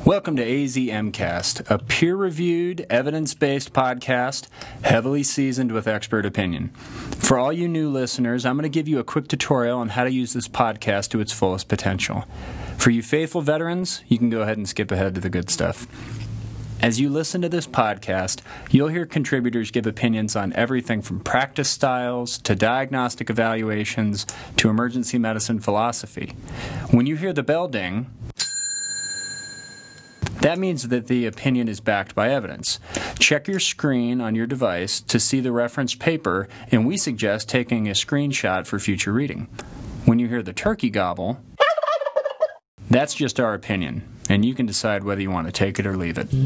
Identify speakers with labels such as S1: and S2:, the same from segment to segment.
S1: Welcome to AZMcast, a peer-reviewed, evidence-based podcast, heavily seasoned with expert opinion. For all you new listeners, I'm going to give you a quick tutorial on how to use this podcast to its fullest potential. For you faithful veterans, you can go ahead and skip ahead to the good stuff. As you listen to this podcast, you'll hear contributors give opinions on everything from practice styles to diagnostic evaluations to emergency medicine philosophy. When you hear the bell ding, that means that the opinion is backed by evidence. Check your screen on your device to see the referenced paper, and we suggest taking a screenshot for future reading. When you hear the turkey gobble, that's just our opinion, and you can decide whether you want to take it or leave it.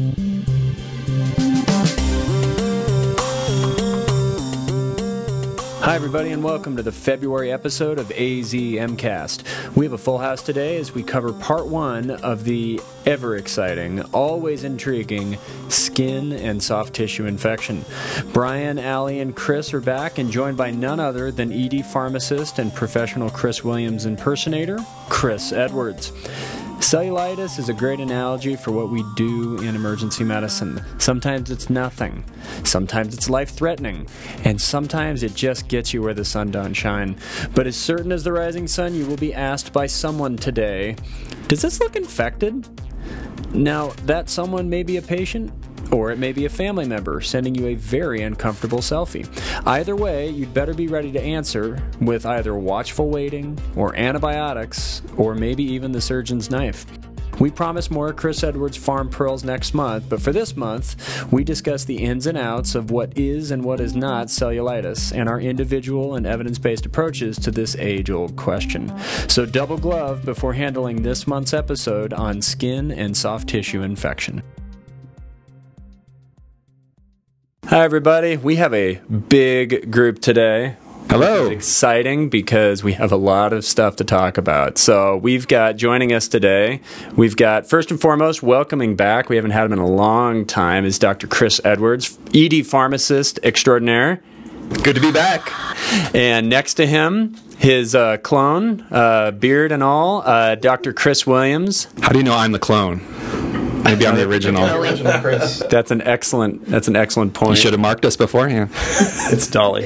S1: Hi, everybody, and welcome to the February episode of AZMcast. We have a full house today as we cover part one of the ever-exciting, always intriguing skin and soft tissue infection. Brian, Allie, and Chris are back and joined by none other than ED pharmacist and professional Chris Williams impersonator, Chris Edwards. Cellulitis is a great analogy for what we do in emergency medicine. Sometimes it's nothing, sometimes it's life-threatening, and sometimes it just gets you where the sun don't shine. But as certain as the rising sun, you will be asked by someone today, does this look infected? Now, that someone may be a patient, or it may be a family member sending you a very uncomfortable selfie. Either way, you'd better be ready to answer with either watchful waiting, or antibiotics, or maybe even the surgeon's knife. We promise more Chris Edwards Farm Pearls next month, but for this month, we discuss the ins and outs of what is and what is not cellulitis, and our individual and evidence-based approaches to this age-old question. So double glove before handling this month's episode on skin and soft tissue infection. Hi, everybody. We have a big group today.
S2: Hello.
S1: It's exciting because we have a lot of stuff to talk about. So we've got, joining us today, we've got, first and foremost, welcoming back, we haven't had him in a long time, is Dr. Chris Edwards, ED pharmacist extraordinaire.
S2: Good to be back.
S1: And next to him, his clone, beard and all, Dr. Chris Williams.
S2: How do you know I'm the clone? Maybe I'm the original.
S1: Chris. That's an excellent point.
S2: You should have marked us beforehand.
S1: It's Dolly.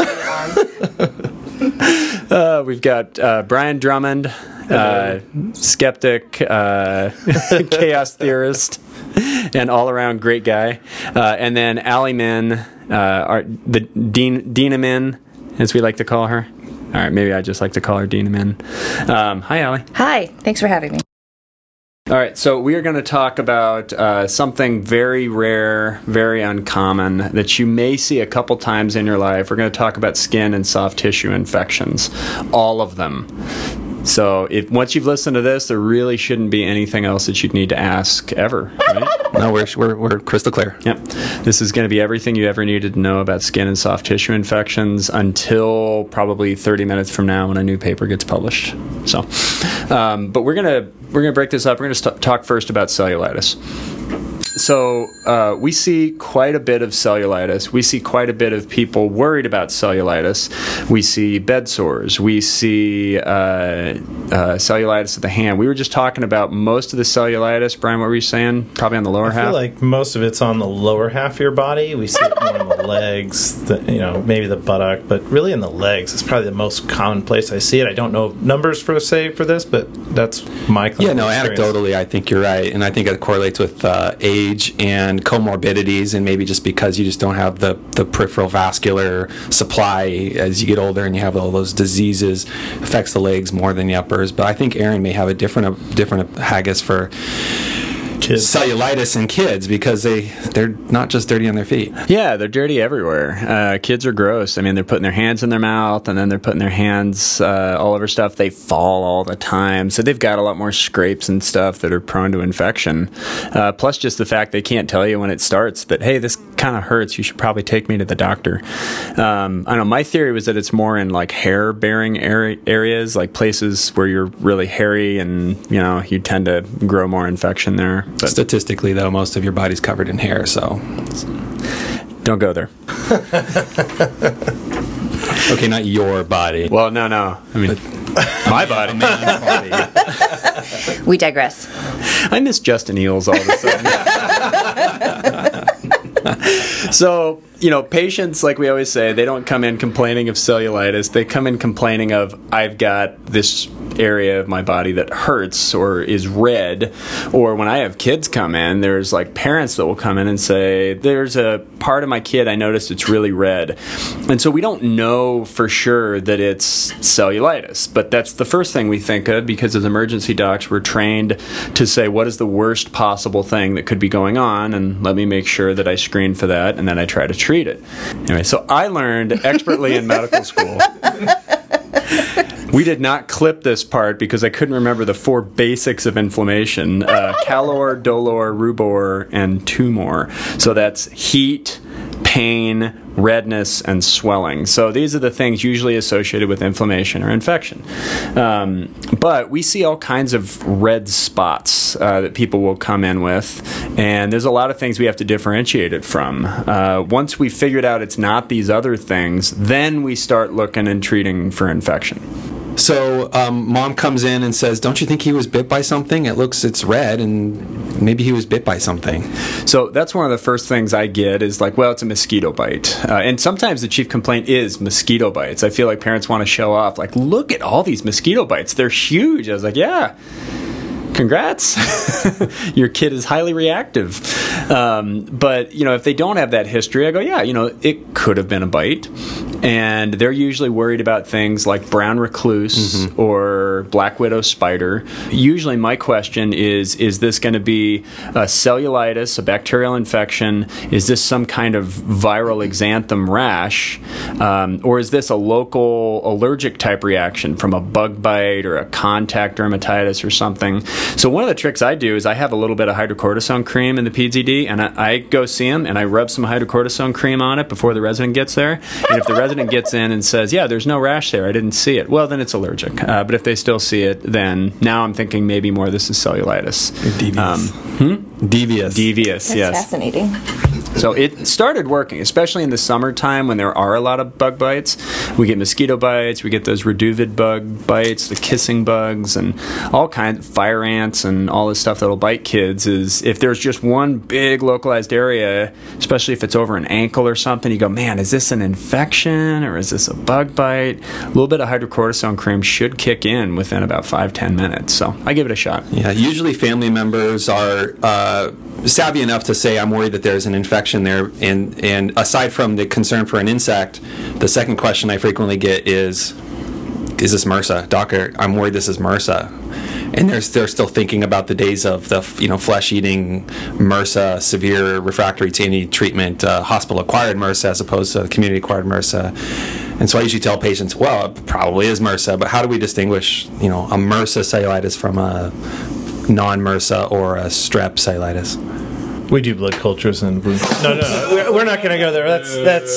S1: We've got Brian Drummond, skeptic, chaos theorist, and all-around great guy. And then Allie Min, the Dina Min, as we like to call her. All right, maybe I just like to call her Dina Min. Hi, Allie.
S3: Hi. Thanks for having me.
S1: All right, so we are going to talk about something very rare, very uncommon that you may see a couple times in your life. We're going to talk about skin and soft tissue infections, all of them. So once you've listened to this, there really shouldn't be anything else that you'd need to ask ever, right?
S2: No, we're crystal clear.
S1: Yep. This is going to be everything you ever needed to know about skin and soft tissue infections until probably 30 minutes from now when a new paper gets published. So, but we're gonna break this up. We're gonna talk first about cellulitis. So we see quite a bit of cellulitis. We see quite a bit of people worried about cellulitis. We see bed sores. We see cellulitis of the hand. We were just talking about most of the cellulitis. Brian, what were you saying? Probably on the lower half?
S4: I feel like most of it's on the lower half of your body. We see it more in the legs, maybe the buttock, but really in the legs. It's probably the most common place I see it. I don't know numbers for this, but that's my clinical experience.
S2: Anecdotally, I think you're right, and I think it correlates with age and comorbidities, and maybe just because you just don't have the peripheral vascular supply as you get older and you have all those diseases, affects the legs more than the uppers. But I think Aaron may have a different haggis for kids. Cellulitis in kids because they're not just dirty on their feet.
S1: Yeah, they're dirty everywhere. Kids are gross. I mean, they're putting their hands in their mouth and then they're putting their hands all over stuff. They fall all the time. So they've got a lot more scrapes and stuff that are prone to infection. Plus just the fact they can't tell you when it starts that, hey, this kind of hurts. You should probably take me to the doctor. I don't know. My theory was that it's more in like hair-bearing areas, like places where you're really hairy and, you tend to grow more infection there.
S2: But statistically, though, most of your body's covered in hair, so
S1: don't go there.
S2: Okay, not your body.
S1: Well, no. I mean, My body.
S2: Man's body.
S3: We digress.
S1: I miss Justin Eels all of a sudden. So, patients, like we always say, they don't come in complaining of cellulitis. They come in complaining of, I've got this area of my body that hurts or is red. Or when I have kids come in, there's like parents that will come in and say, there's a part of my kid I noticed it's really red. And so we don't know for sure that it's cellulitis, but that's the first thing we think of, because as emergency docs, we're trained to say, what is the worst possible thing that could be going on? And let me make sure that I screen for that, and then I try to treat it. Anyway, so I learned expertly in medical school. We did not clip this part because I couldn't remember the 4 basics of inflammation: calor, dolor, rubor, and tumor. So that's heat, pain, redness, and swelling. So these are the things usually associated with inflammation or infection. But we see all kinds of red spots that people will come in with, and there's a lot of things we have to differentiate it from. Once we figured out it's not these other things, then we start looking and treating for infection.
S2: So mom comes in and says, don't you think he was bit by something? It's red, and maybe he was bit by something.
S1: So that's one of the first things I get is like, well, it's a mosquito bite. And sometimes the chief complaint is mosquito bites. I feel like parents want to show off, like, look at all these mosquito bites. They're huge. I was like, yeah. Congrats. Your kid is highly reactive. But, if they don't have that history, I go, yeah, it could have been a bite. And they're usually worried about things like brown recluse or black widow spider. Usually my question is this going to be a cellulitis, a bacterial infection? Is this some kind of viral exanthem rash? Or is this a local allergic type reaction from a bug bite or a contact dermatitis or something? So one of the tricks I do is I have a little bit of hydrocortisone cream in the PZD, and I go see them and I rub some hydrocortisone cream on it before the resident gets there. And if the resident gets in and says, yeah, there's no rash there, I didn't see it, well, then it's allergic. But if they still see it, then now I'm thinking maybe more this is cellulitis.
S2: Devious.
S1: Devious,
S3: That's
S1: yes.
S3: fascinating.
S1: So it started working, especially in the summertime when there are a lot of bug bites. We get mosquito bites, we get those reduvid bug bites, the kissing bugs, and all kinds of fire ants and all this stuff that'll bite kids. Is if there's just one big localized area, especially if it's over an ankle or something, you go, man, is this an infection or is this a bug bite? A little bit of hydrocortisone cream should kick in within about 5-10 minutes. So I give it a shot.
S2: Yeah, usually family members are savvy enough to say, I'm worried that there's an infection there, and aside from the concern for an insect, the second question I frequently get is this MRSA? Doc, I'm worried this is MRSA. And they're still thinking about the days of the flesh-eating MRSA, severe refractory to any treatment, hospital-acquired MRSA as opposed to community-acquired MRSA. And so I usually tell patients, well, it probably is MRSA, but how do we distinguish, a MRSA cellulitis from a non-MRSA or a strep cellulitis?
S4: We do blood cultures and no, we're not going to go there. That's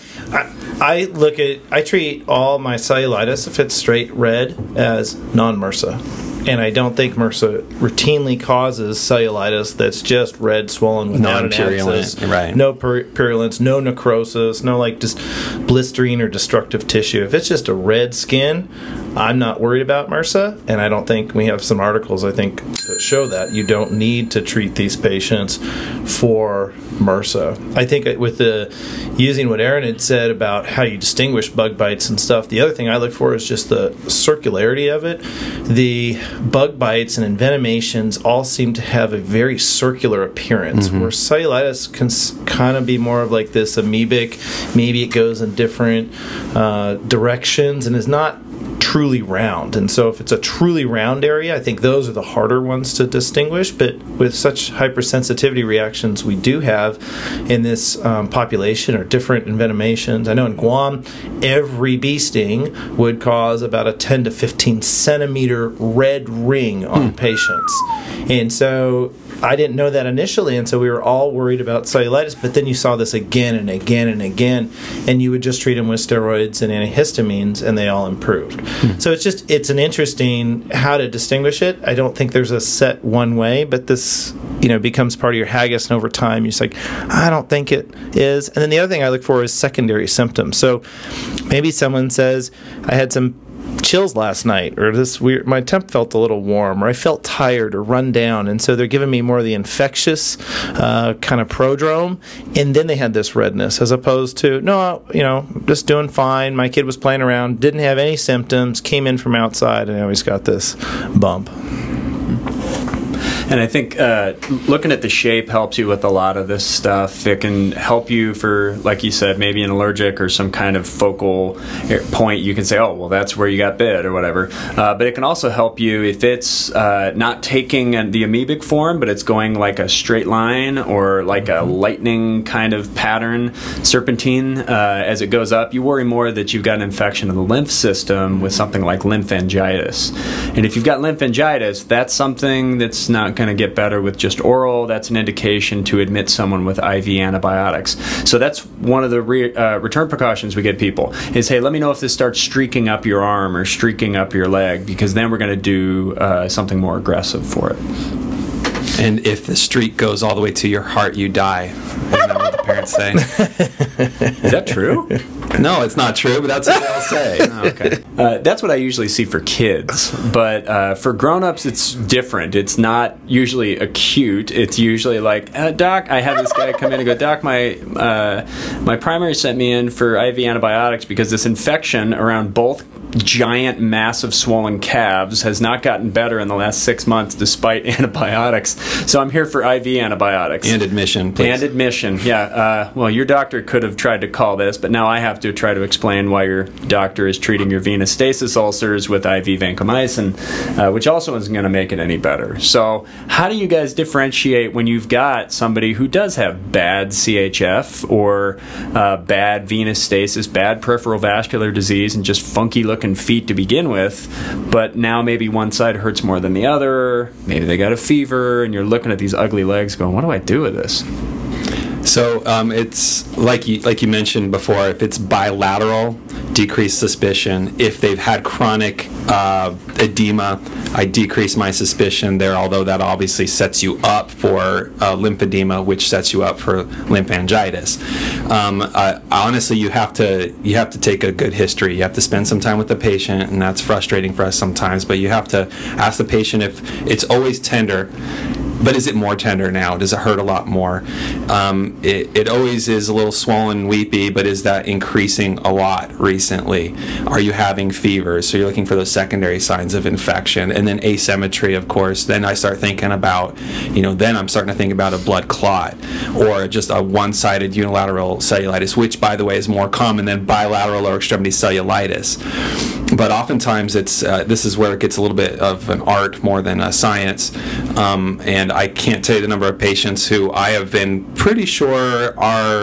S4: I treat all my cellulitis, if it's straight red, as non-MRSA. And I don't think MRSA routinely causes cellulitis that's just red, swollen without an abscess,
S2: right.
S4: no purulence, no necrosis, no just blistering or destructive tissue. If it's just a red skin, I'm not worried about MRSA, and I don't think we have some articles, I think, that show that you don't need to treat these patients for MRSA. I think with using what Aaron had said about how you distinguish bug bites and stuff, the other thing I look for is just the circularity of it. The bug bites and envenomations all seem to have a very circular appearance, where cellulitis can kind of be more of like this amoebic, maybe it goes in different directions and is not truly round. And so if it's a truly round area, I think those are the harder ones to distinguish. But with such hypersensitivity reactions we do have in this population, or different envenomations, I know in Guam every bee sting would cause about a 10 to 15 centimeter red ring on patients. And so I didn't know that initially, and so we were all worried about cellulitis, but then you saw this again and again and again, and you would just treat them with steroids and antihistamines, and they all improved. So it's an interesting how to distinguish it. I don't think there's a set one way, but this becomes part of your haggis, and over time you're just like, I don't think it is. And then the other thing I look for is secondary symptoms. So maybe someone says, I had some chills last night, or this weird, my temp felt a little warm, or I felt tired or run down, and so they're giving me more of the infectious kind of prodrome, and then they had this redness, as opposed to, no, just doing fine, my kid was playing around, didn't have any symptoms, came in from outside, and I always got this bump.
S1: And I think looking at the shape helps you with a lot of this stuff. It can help you for, like you said, maybe an allergic or some kind of focal point. You can say, oh, well, that's where you got bit or whatever. But it can also help you if it's not taking the amoebic form, but it's going like a straight line or like a lightning kind of pattern, serpentine, as it goes up. You worry more that you've got an infection of the lymph system with something like lymphangitis. And if you've got lymphangitis, that's something that's not going to get better with just oral. That's an indication to admit someone with IV antibiotics. So that's one of the return precautions we get people is, hey, let me know if this starts streaking up your arm or streaking up your leg, because then we're going to do something more aggressive for it.
S2: And if the streak goes all the way to your heart, you die. Isn't that what the parents say?
S1: Is that true?
S2: No, it's not true, but that's what they'll say.
S1: Oh, okay. That's what I usually see for kids. But for grown-ups, it's different. It's not usually acute. It's usually like, Doc, I have this guy come in and go, Doc, my primary sent me in for IV antibiotics because this infection around both giant, massive, swollen calves has not gotten better in the last 6 months despite antibiotics. So I'm here for IV antibiotics.
S2: And admission, please.
S1: And admission, yeah. Well, your doctor could have tried to call this, but now I have to try to explain why your doctor is treating your venous stasis ulcers with IV vancomycin, which also isn't going to make it any better. So how do you guys differentiate when you've got somebody who does have bad CHF or bad venous stasis, bad peripheral vascular disease, and just funky-looking feet to begin with, but now maybe one side hurts more than the other, maybe they got a fever, and you're looking at these ugly legs going, what do I do with this?
S2: So it's like you mentioned before, if it's bilateral, decreased suspicion. If they've had chronic edema, I decrease my suspicion there, although that obviously sets you up for lymphedema, which sets you up for lymphangitis. Honestly, you have to take a good history. You have to spend some time with the patient, and that's frustrating for us sometimes, but you have to ask the patient if it's always tender. But is it more tender now? Does it hurt a lot more? It always is a little swollen and weepy, but is that increasing a lot recently? Are you having fevers? So you're looking for those secondary signs of infection. And then asymmetry, of course. Then I start thinking about, then I'm starting to think about a blood clot or just a one-sided unilateral cellulitis, which, by the way, is more common than bilateral lower extremity cellulitis. But oftentimes this is where it gets a little bit of an art more than a science. And I can't tell you the number of patients who I have been pretty sure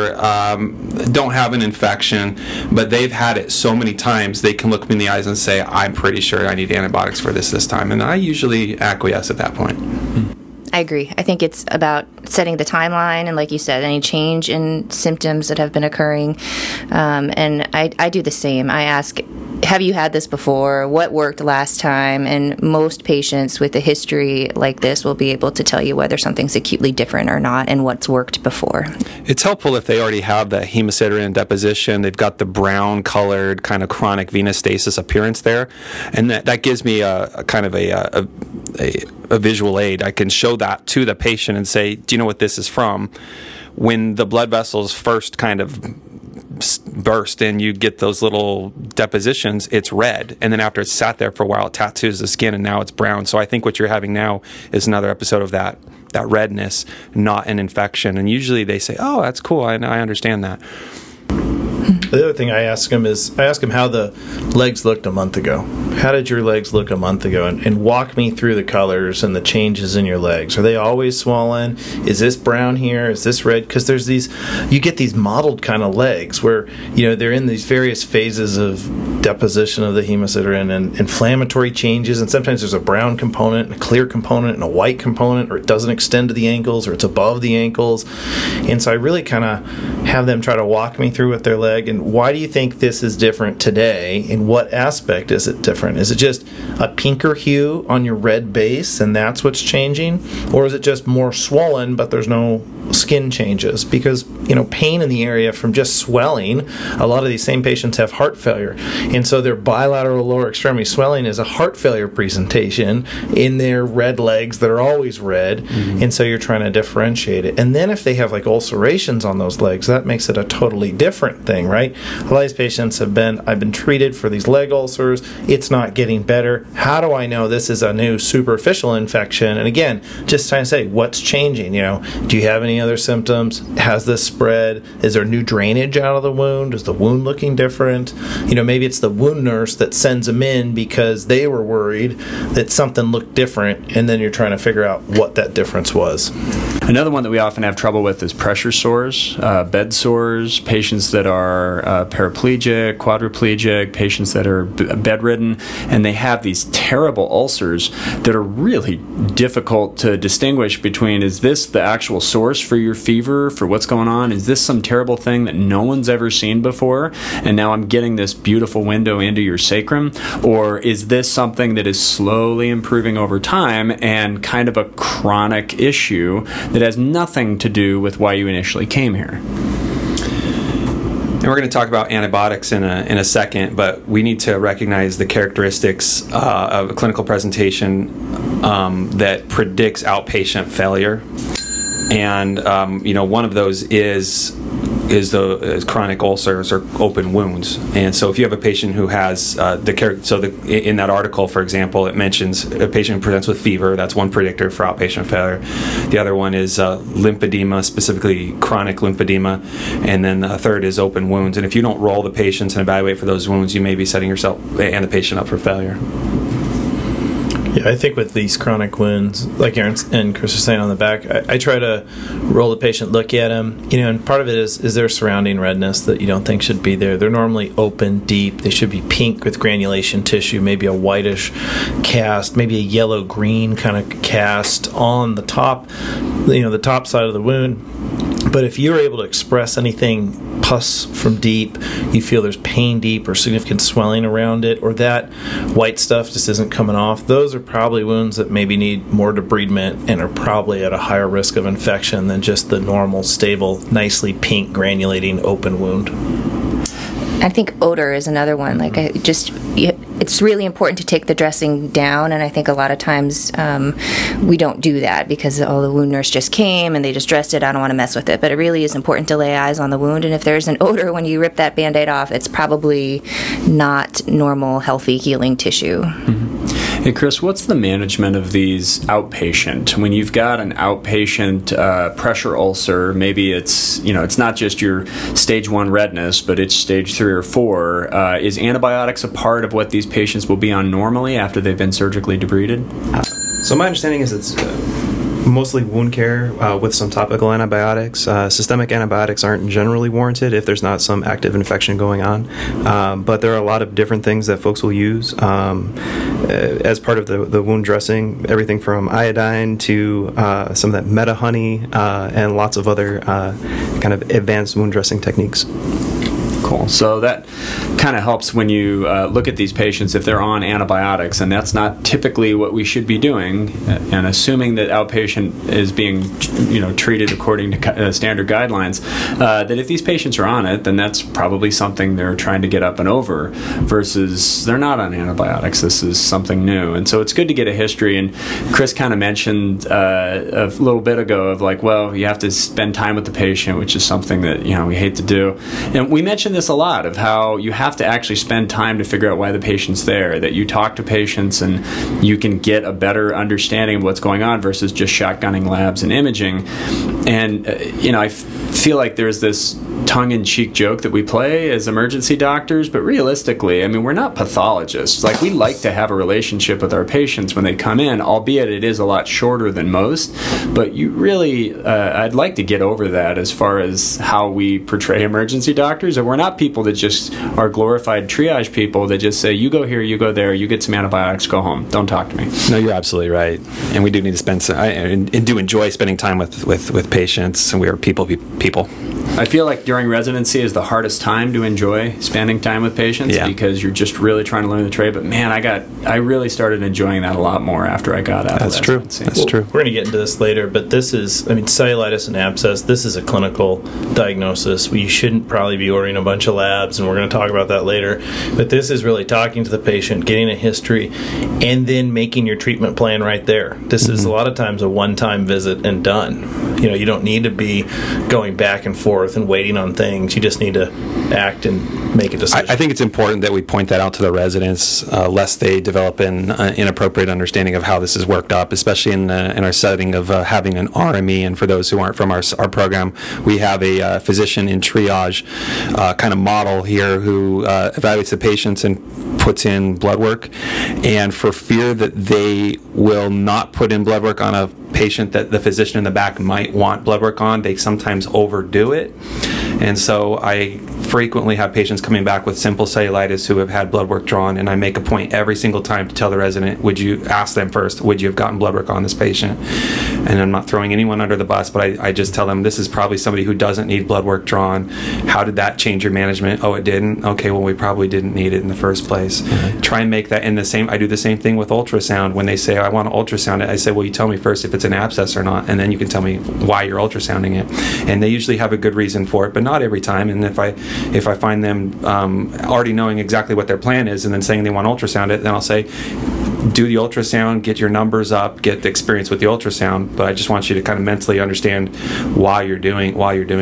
S2: don't have an infection, but they've had it so many times they can look me in the eyes and say, I'm pretty sure I need antibiotics for this time. And I usually acquiesce at that point.
S3: I agree. I think it's about setting the timeline and, like you said, any change in symptoms that have been occurring. And I do the same. I ask, have you had this before? What worked last time? And most patients with a history like this will be able to tell you whether something's acutely different or not and what's worked before.
S2: It's helpful if they already have the hemosiderin deposition. They've got the brown-colored kind of chronic venous stasis appearance there. And that gives me a kind of a visual aid. I can show that to the patient and say, do you know what this is from? When the blood vessels first kind of burst and you get those little depositions, it's red. And then after it's sat there for a while, it tattoos the skin and now it's brown. So I think what you're having now is another episode of that redness, not an infection. And usually they say, oh, that's cool. I understand that.
S4: The other thing I ask them how the legs looked a month ago. How did your legs look a month ago? And walk me through the colors and the changes in your legs. Are they always swollen? Is this brown here? Is this red? Because you get these mottled kind of legs where, they're in these various phases of deposition of the hemosiderin and inflammatory changes. And sometimes there's a brown component, and a clear component, and a white component, or it doesn't extend to the ankles, or it's above the ankles. And so I really kind of have them try to walk me through with their leg. And why do you think this is different today? In what aspect is it different? Is it just a pinker hue on your red base and that's what's changing? Or is it just more swollen but there's no skin changes? Because, pain in the area from just swelling, a lot of these same patients have heart failure. And so their bilateral lower extremity swelling is a heart failure presentation in their red legs that are always red. And so you're trying to differentiate it. And then if they have like ulcerations on those legs, that makes it a totally different thing, right? A lot of these patients I've been treated for these leg ulcers. It's not getting better. How do I know this is a new superficial infection? And again, just trying to say, what's changing? Do you have any other symptoms? Has this spread? Is there new drainage out of the wound? Is the wound looking different? Maybe it's the wound nurse that sends them in because they were worried that something looked different, and then you're trying to figure out what that difference was.
S1: Another one that we often have trouble with is pressure sores, bed sores, patients that are paraplegic, quadriplegic, patients that are bedridden, and they have these terrible ulcers that are really difficult to distinguish between, is this the actual source for your fever, for what's going on? Is this some terrible thing that no one's ever seen before, and now I'm getting this beautiful window into your sacrum? Or is this something that is slowly improving over time and kind of a chronic issue that has nothing to do with why you initially came here?
S2: And we're going to talk about antibiotics in a second, but we need to recognize the characteristics of a clinical presentation that predicts outpatient failure. And one of those is chronic ulcers or open wounds. And so if you have a patient who has in that article, for example, it mentions a patient who presents with fever. That's one predictor for outpatient failure. The other one is lymphedema, specifically chronic lymphedema. And then the third is open wounds. And if you don't roll the patients and evaluate for those wounds, you may be setting yourself and the patient up for failure.
S4: Yeah, I think with these chronic wounds, like Aaron and Chris are saying on the back, I try to roll the patient, look at them, and part of it is there surrounding redness that you don't think should be there. They're normally open, deep. They should be pink with granulation tissue, maybe a whitish cast, maybe a yellow-green kind of cast on the top, the top side of the wound. But if you're able to express anything pus from deep, you feel there's pain deep or significant swelling around it, or that white stuff just isn't coming off, those are probably wounds that maybe need more debridement and are probably at a higher risk of infection than just the normal, stable, nicely pink, granulating open wound.
S3: I think odor is another one. It's really important to take the dressing down, and I think a lot of times we don't do that because the wound nurse just came and they just dressed it. I don't want to mess with it, but it really is important to lay eyes on the wound. And if there's an odor when you rip that Band-Aid off, it's probably not normal, healthy, healing tissue.
S1: Mm-hmm. Hey, Chris, what's the management of these outpatient? When you've got an outpatient pressure ulcer, maybe it's not just your stage 1 redness, but it's stage 3 or 4. Is antibiotics a part of what these patients will be on normally after they've been surgically debrided?
S5: So my understanding is it's mostly wound care with some topical antibiotics. Systemic antibiotics aren't generally warranted if there's not some active infection going on. But there are a lot of different things that folks will use as part of the wound dressing, everything from iodine to some of that meta honey and lots of other kind of advanced wound dressing techniques.
S1: Cool. So that kind of helps when you look at these patients if they're on antibiotics, and that's not typically what we should be doing. And assuming that outpatient is being, treated according to standard guidelines, that if these patients are on it, then that's probably something they're trying to get up and over. Versus they're not on antibiotics. This is something new, and so it's good to get a history. And Chris kind of mentioned a little bit ago of you have to spend time with the patient, which is something that we hate to do. And we mentioned this a lot of how you have to actually spend time to figure out why the patient's there, that you talk to patients and you can get a better understanding of what's going on versus just shotgunning labs and imaging. And I feel like there's this tongue-in-cheek joke that we play as emergency doctors, but realistically, we're not pathologists. We like to have a relationship with our patients when they come in, albeit it is a lot shorter than most, but you really I'd like to get over that as far as how we portray emergency doctors. And we're not people that just are glorified triage people that just say, you go here, you go there, you get some antibiotics, go home, don't talk to me.
S2: No, you're absolutely right. And we do need to spend and do enjoy spending time with patients, and we are people.
S1: I feel like during during residency is the hardest time to enjoy spending time with patients because you're just really trying to learn the trade. But man, I really started enjoying that a lot more after I got out of residency.
S5: That's true.
S4: We're going to get into this later, but this is, cellulitis and abscess, this is a clinical diagnosis. You shouldn't probably be ordering a bunch of labs, and we're going to talk about that later. But this is really talking to the patient, getting a history, and then making your treatment plan right there. This is a lot of times a one-time visit and done. You don't need to be going back and forth and waiting on things. You just need to act and make a decision.
S2: I think it's important that we point that out to the residents, lest they develop an inappropriate understanding of how this is worked up, especially in our setting of having an RME. And for those who aren't from our program, we have a physician in triage kind of model here who evaluates the patients and puts in blood work. And for fear that they will not put in blood work on a patient that the physician in the back might want blood work on, they sometimes overdo it. And so I frequently have patients coming back with simple cellulitis who have had blood work drawn, and I make a point every single time to tell the resident, would you ask them first, would you have gotten blood work on this patient? And I'm not throwing anyone under the bus, but I just tell them, this is probably somebody who doesn't need blood work drawn. How did that change your management? Oh, it didn't? Okay, well, we probably didn't need it in the first place. Try and make that in the same. I do the same thing with ultrasound. When they say, I want to ultrasound it, I say, well, you tell me first if it's an abscess or not, and then you can tell me why you're ultrasounding it. And they usually have a good reason for it, but not every time. And if I find them already knowing exactly what their plan is and then saying they want to ultrasound it, then I'll say, do the ultrasound, get your numbers up, get the experience with the ultrasound, but I just want you to kind of mentally understand why you're doing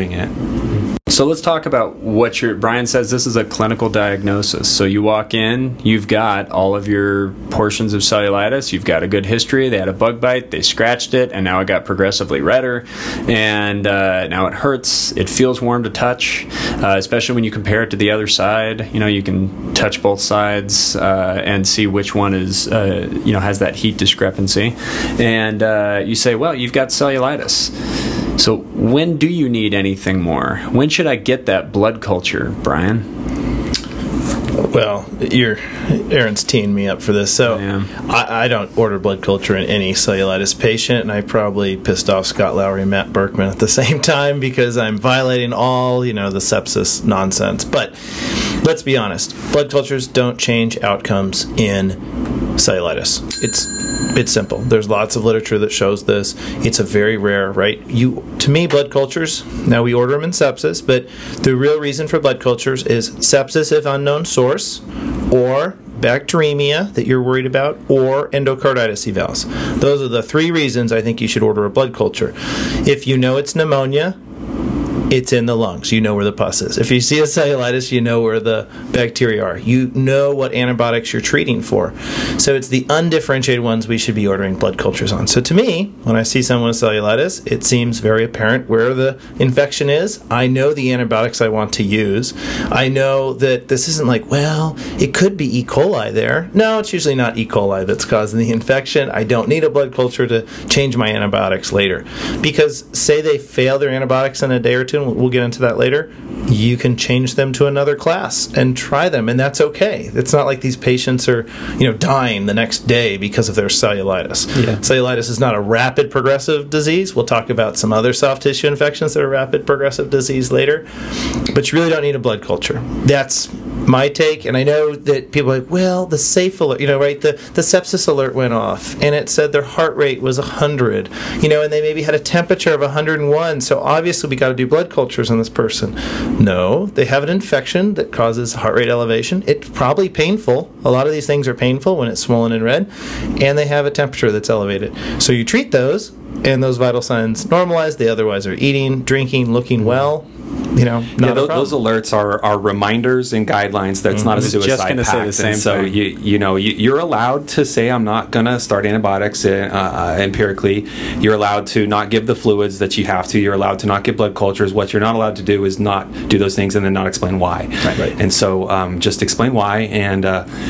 S2: it.
S1: So let's talk about what Brian says this is a clinical diagnosis. So you walk in, you've got all of your portions of cellulitis, you've got a good history, they had a bug bite, they scratched it, and now it got progressively redder, and now it hurts, it feels warm to touch, especially when you compare it to the other side. You can touch both sides and see which one is, has that heat discrepancy. And you say, well, you've got cellulitis. So when do you need anything more? When should I get that blood culture, Brian?
S4: Well, Aaron's teeing me up for this. So I don't order blood culture in any cellulitis patient, and I probably pissed off Scott Lowry and Matt Berkman at the same time because I'm violating all, the sepsis nonsense. But let's be honest, blood cultures don't change outcomes in cellulitis. It's simple. There's lots of literature that shows this. It's a very rare, right? To me, blood cultures, now we order them in sepsis, but the real reason for blood cultures is sepsis if unknown source, or bacteremia that you're worried about, or endocarditis evals. Those are the three reasons I think you should order a blood culture. If you know it's pneumonia, it's in the lungs. You know where the pus is. If you see a cellulitis, you know where the bacteria are. You know what antibiotics you're treating for. So it's the undifferentiated ones we should be ordering blood cultures on. So to me, when I see someone with cellulitis, it seems very apparent where the infection is. I know the antibiotics I want to use. I know that this isn't like, well, it could be E. coli there. No, it's usually not E. coli that's causing the infection. I don't need a blood culture to change my antibiotics later. Because say they fail their antibiotics in a day or two, and we'll get into that later, you can change them to another class and try them, and that's okay. It's not like these patients are, dying the next day because of their cellulitis. Yeah. Cellulitis is not a rapid progressive disease. We'll talk about some other soft tissue infections that are rapid progressive disease later, but you really don't need a blood culture. That's my take, and I know that people are like, well, the safe alert, right? The sepsis alert went off, and it said their heart rate was 100, and they maybe had a temperature of 101, so obviously we got to do blood cultures on this person. No, they have an infection that causes heart rate elevation. It's probably painful. A lot of these things are painful when it's swollen and red, and they have a temperature that's elevated. So you treat those, and those vital signs normalize. They otherwise are eating, drinking, looking well.
S2: Those alerts are reminders and guidelines. That's not a suicide
S1: just gonna
S2: pact.
S1: say the same
S2: so
S1: thing.
S2: You're allowed to say, I'm not going to start antibiotics empirically. You're allowed to not give the fluids that you have to. You're allowed to not give blood cultures. What you're not allowed to do is not do those things and then not explain why.
S1: Right.
S2: And so just explain why, and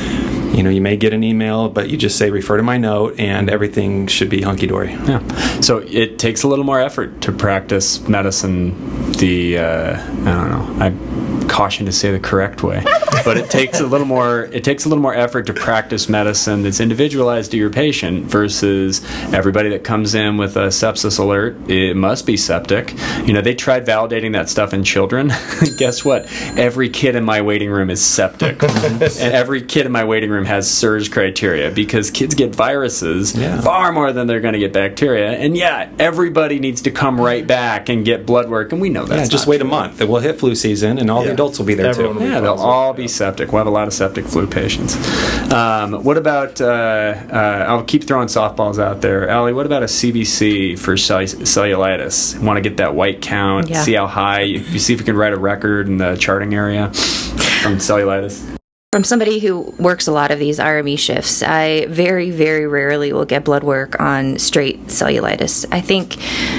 S2: you may get an email, but you just say, refer to my note, and everything should be hunky-dory.
S1: Yeah. So it takes a little more effort to practice medicine. I don't know. caution to say the correct way, but it takes a little more effort to practice medicine that's individualized to your patient versus everybody that comes in with a sepsis alert. It must be septic. They tried validating that stuff in children. Guess what? Every kid in my waiting room is septic. And every kid in my waiting room has SIRS criteria because kids get viruses far more than they're going to get bacteria. And everybody needs to come right back and get blood work, and we know that.
S2: Just wait a month. We'll hit flu season, and all the adults will be there too.
S1: They'll all be septic. We'll have a lot of septic flu patients. What about, I'll keep throwing softballs out there. Allie, what about a CBC for cellulitis? Want to get that white count, see how high, you see if you can write a record in the charting area from cellulitis?
S3: From somebody who works a lot of these RME shifts, I very, very rarely will get blood work on straight cellulitis. I think,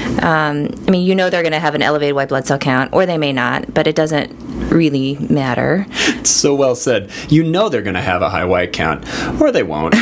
S3: they're going to have an elevated white blood cell count, or they may not, but it doesn't really matter.
S1: It's so well said. They're going to have a high white count, or they won't.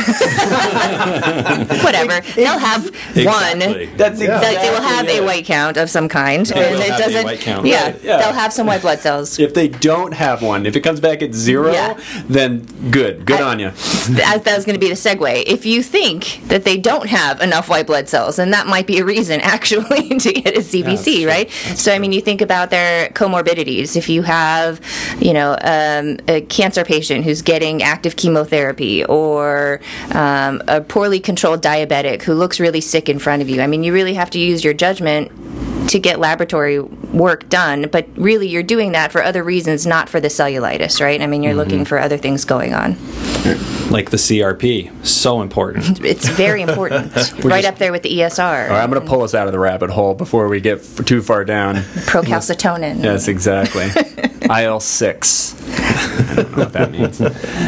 S3: Whatever. They'll have one.
S1: That's exactly.
S3: They will have a white count of some kind, and it doesn't.
S2: White count.
S3: They'll have some white blood cells.
S1: If they don't have one, if it comes back at 0, then good on you.
S3: That was going to be the segue. If you think that they don't have enough white blood cells, then that might be a reason actually to get a CBC, right? So you think about their comorbidities. If you have, a cancer patient who's getting active chemotherapy, or a poorly controlled diabetic who looks really sick in front of you, you really have to use your judgment to get laboratory work done, but really you're doing that for other reasons, not for the cellulitis, right? You're looking for other things going on.
S2: Like the CRP, so important.
S3: It's very important. Right up there with the ESR.
S1: All right, I'm going to pull us out of the rabbit hole before we get too far down.
S3: Procalcitonin.
S1: Yes, exactly. IL-6. I don't know what that means.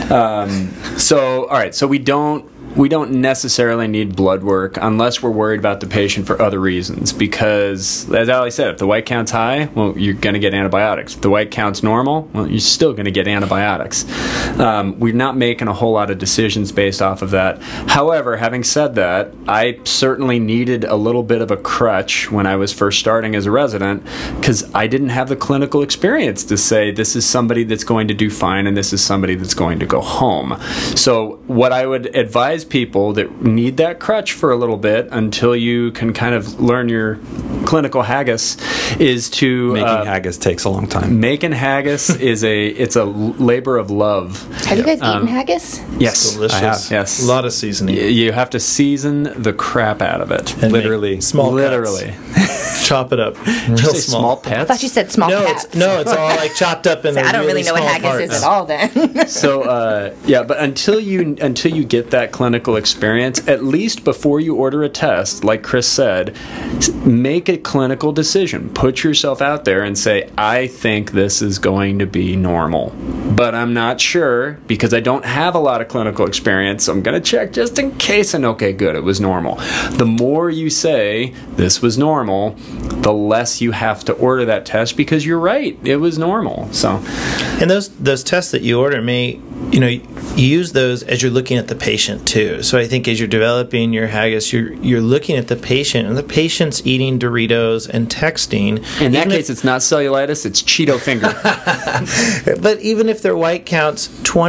S1: All right, so we don't necessarily need blood work unless we're worried about the patient for other reasons, because, as Ali said, if the white count's high, well, you're going to get antibiotics. If the white count's normal, well, you're still going to get antibiotics. We're not making a whole lot of decisions based off of that. However, having said that, I certainly needed a little bit of a crutch when I was first starting as a resident, because I didn't have the clinical experience to say this is somebody that's going to do fine and this is somebody that's going to go home. So what I would advise people that need that crutch for a little bit until you can kind of learn your clinical haggis is to
S2: making haggis takes a long time.
S1: Making haggis it's a labor of love.
S3: Have you guys eaten haggis?
S1: Yes,
S4: it's delicious.
S1: I have. Yes,
S4: a lot of seasoning.
S1: You have to season the crap out of it.
S4: And
S2: literally,
S1: literally.
S4: Chop it up real
S1: small pets.
S3: I thought you said small cats.
S4: It's all like chopped up in.
S3: I don't really know what haggis is at all. Then.
S1: So but until you get that clinical experience, at least before you order a test, like Chris said, make a clinical decision. Put yourself out there and say, I think this is going to be normal, but I'm not sure because I don't have a lot of clinical experience, so I'm going to check just in case. And okay, good, it was normal. The more you say this was normal, the less you have to order that test because you're right, it was normal. So,
S4: and those tests that you order you use those as you're looking at the patient too. So I think as you're developing your haggis, you're looking at the patient, and the patient's eating Doritos and texting.
S1: In that case, it's not cellulitis; it's Cheeto finger.
S4: But even if their white count's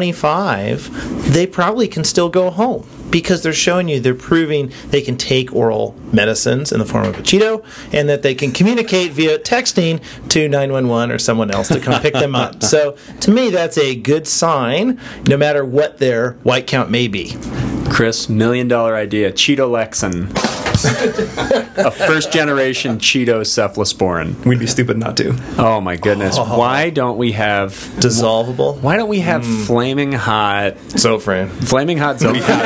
S4: 25, they probably can still go home, because they're proving they can take oral medicines in the form of a Cheeto, and that they can communicate via texting to 911 or someone else to come pick them up. So to me, that's a good sign, no matter what their white count may be.
S1: Chris, $1 million idea, Cheeto-Lexin. A first-generation Cheeto cephalosporin.
S2: We'd be stupid not to.
S1: Oh my goodness! Why don't we have
S4: dissolvable?
S1: Why don't we have flaming hot
S4: Zofran?
S1: Flaming hot Zofran.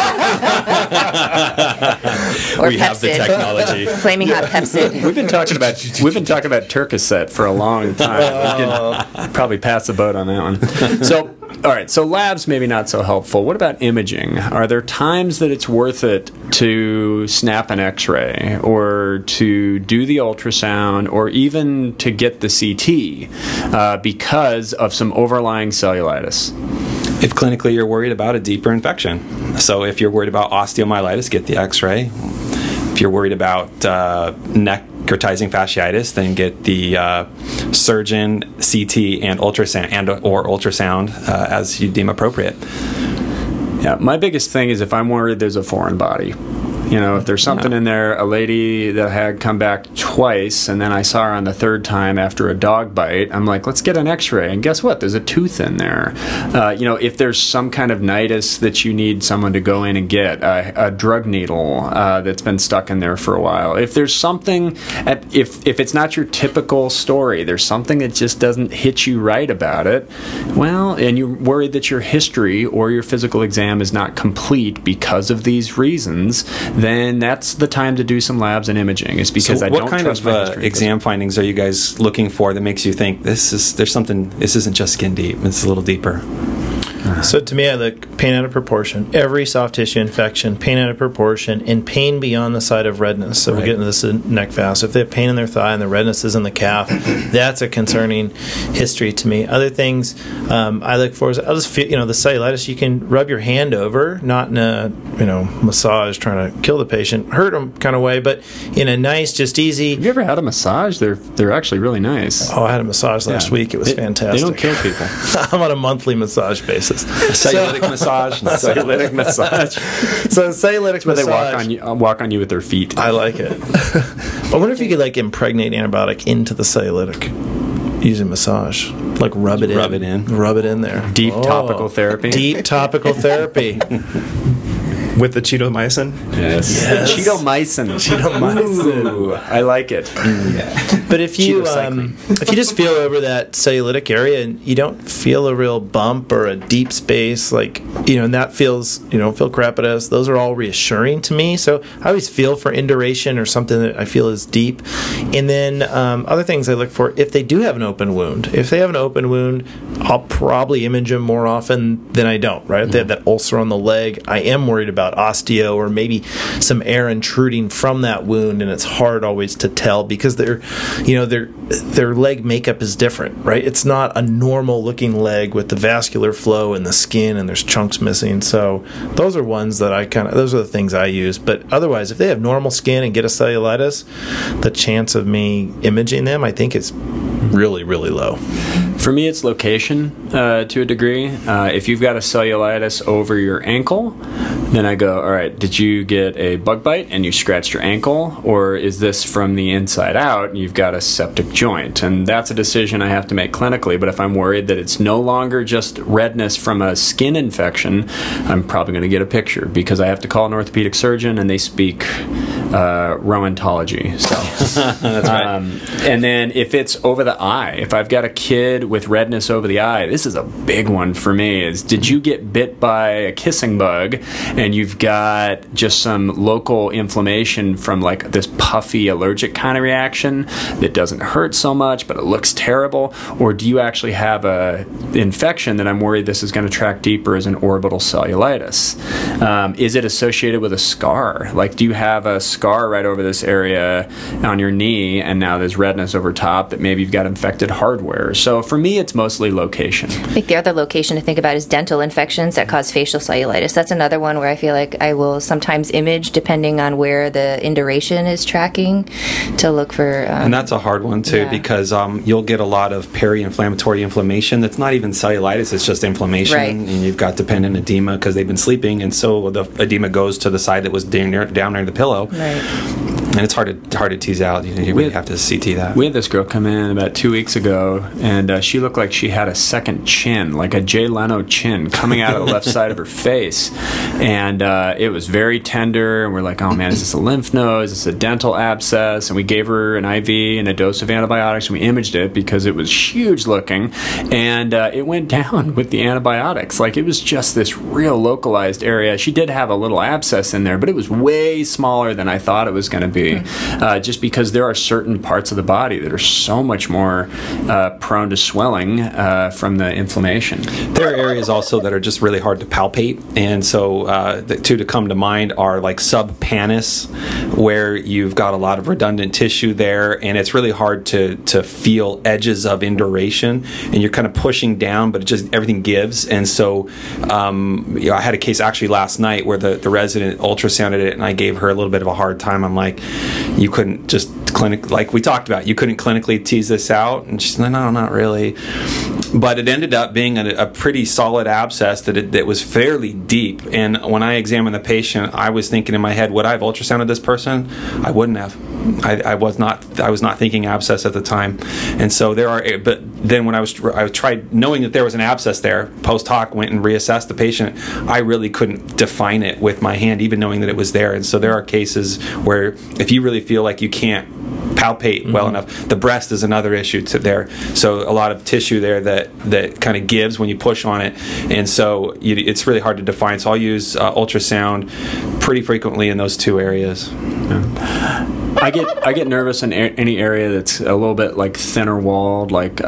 S3: Or
S2: we have the technology.
S3: Flaming hot Pepsid.
S1: We've been talking about Turkacet for a long time. We could probably pass the boat on that one. So. All right, so labs maybe not so helpful. What about imaging? Are there times that it's worth it to snap an x-ray or to do the ultrasound or even to get the CT because of some overlying cellulitis?
S2: If clinically you're worried about a deeper infection. So if you're worried about osteomyelitis, get the x-ray. If you're worried about necrotizing fasciitis, then get the surgeon, CT, and ultrasound as you deem appropriate.
S1: Yeah, my biggest thing is if I'm worried there's a foreign body. You know, if there's something in there, a lady that had come back twice, and then I saw her on the third time after a dog bite, I'm like, let's get an x-ray. And guess what? There's a tooth in there. You know, if there's some kind of nidus that you need someone to go in and get, a drug needle that's been stuck in there for a while. If there's something, if it's not your typical story, there's something that just doesn't hit you right about it, well, and you're worried that your history or your physical exam is not complete because of these reasons, then that's the time to do some labs and imaging. Is because I don't trust my history.
S2: What kind of exam findings are you guys looking for that makes you think this isn't just skin deep, it's a little deeper?
S4: So to me, I look pain out of proportion. Every soft tissue infection, pain out of proportion, and pain beyond the side of redness. So we'll get into this in neck fast. If they have pain in their thigh and the redness is in the calf, that's a concerning history to me. Other things I look for is I'll just feel, the cellulitis. You can rub your hand over, not in a massage trying to kill the patient, hurt them kind of way, but in a nice, just easy.
S1: Have you ever had a massage? They're actually really nice.
S4: Oh, I had a massage last week. It was fantastic.
S1: They don't kill people.
S4: I'm on a monthly massage basis.
S2: Cellulitic massage.
S1: Cellulitic massage.
S4: So cellulitic
S1: Where
S4: massage.
S1: they walk on you with their feet.
S4: I like it. I wonder if you could impregnate antibiotic into the cellulitic using massage. Rub it in there.
S1: Deep topical therapy.
S4: Deep topical therapy.
S5: With the Cheetomycin?
S1: Yes. Cheetomycin. Ooh, I like it.
S4: But if you just feel over that cellulitic area and you don't feel a real bump or a deep space, and that feels, feel crepitus, those are all reassuring to me. So I always feel for induration or something that I feel is deep. And then other things I look for, if they do have an open wound. If they have an open wound, I'll probably image them more often than I don't, right? If they have that ulcer on the leg, I am worried about osteo or maybe some air intruding from that wound, and it's hard always to tell because their leg makeup is different, right? It's not a normal looking leg with the vascular flow and the skin and there's chunks missing. So those are ones that those are the things I use. But otherwise, if they have normal skin and get a cellulitis, the chance of me imaging them, I think, is really, really low.
S1: For me, it's location to a degree. If you've got a cellulitis over your ankle, then I go, all right, did you get a bug bite and you scratched your ankle? Or is this from the inside out and you've got a septic joint? And that's a decision I have to make clinically. But if I'm worried that it's no longer just redness from a skin infection, I'm probably going to get a picture because I have to call an orthopedic surgeon and they speak rheumatology. So
S2: that's right.
S1: And then if it's over the eye, if I've got a kid with redness over the eye, this is a big one for me, is did you get bit by a kissing bug and you've got just some local inflammation from this puffy allergic kind of reaction that doesn't hurt so much but it looks terrible? Or do you actually have a infection that I'm worried this is going to track deeper as an orbital cellulitis? Is it associated with a scar? Do you have a scar right over this area on your knee and now there's redness over top that maybe you've got infected hardware? So for me, it's mostly location.
S3: I think the other location to think about is dental infections that cause facial cellulitis. That's another one where I feel like I will sometimes image depending on where the induration is tracking to look for.
S2: And that's a hard one too because you'll get a lot of peri-inflammatory inflammation that's not even cellulitis, it's just inflammation.
S3: Right.
S2: And you've got dependent edema because they've been sleeping, and so the edema goes to the side that was down near the pillow.
S3: Right.
S2: And it's hard to tease out. You really have to CT that.
S1: We had this girl come in about 2 weeks ago, and she looked like she had a second chin, like a Jay Leno chin, coming out of the left side of her face. And it was very tender, and we're like, oh man, is this a lymph node? Is this a dental abscess? And we gave her an IV and a dose of antibiotics, and we imaged it because it was huge looking. And it went down with the antibiotics. It was just this real localized area. She did have a little abscess in there, but it was way smaller than I thought it was going to be. be, just because there are certain parts of the body that are so much more prone to swelling from the inflammation.
S2: There are areas also that are just really hard to palpate, and so the two to come to mind are like subpanis, where you've got a lot of redundant tissue there, and it's really hard to feel edges of induration, and you're kind of pushing down, but it just everything gives. And so I had a case actually last night where the resident ultrasounded it, and I gave her a little bit of a hard time. I'm like, you couldn't just like we talked about, you couldn't clinically tease this out? And she's like, no, not really. But it ended up being a pretty solid abscess that was fairly deep. And when I examined the patient, I was thinking in my head, would I have ultrasounded this person? I wouldn't have. I was not thinking abscess at the time. And so but then when I tried knowing that there was an abscess there, post hoc went and reassessed the patient, I really couldn't define it with my hand, even knowing that it was there. And so there are cases where if you really feel like you can't palpate well enough, the breast is another issue there. So a lot of tissue there that kind of gives when you push on it, and so it's really hard to define. So I'll use ultrasound pretty frequently in those two areas.
S1: Yeah. I get nervous in any area that's a little bit like thinner walled, like